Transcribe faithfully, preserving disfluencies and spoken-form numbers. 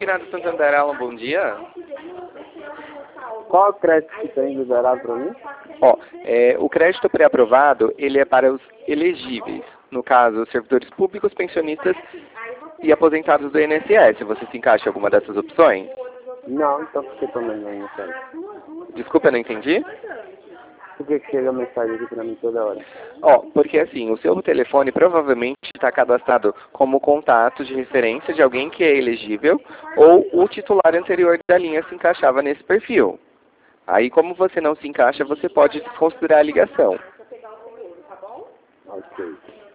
Segurado Santander, Alan, bom dia. Qual o crédito que tem liberado para mim? Ó, é, o crédito pré-aprovado, ele é para os elegíveis. No caso, os servidores públicos, pensionistas e aposentados do I N S S. Você se encaixa em alguma dessas opções? Não, então por que também não me mensagem? Desculpa, eu não entendi. Por que que chega a mensagem aqui para mim toda hora? Ó, porque assim, o seu telefone provavelmente está cadastrado como contato de referência de alguém que é elegível ou o titular anterior da linha se encaixava nesse perfil. Aí, como você não se encaixa, você pode desconsiderar a ligação. Ok.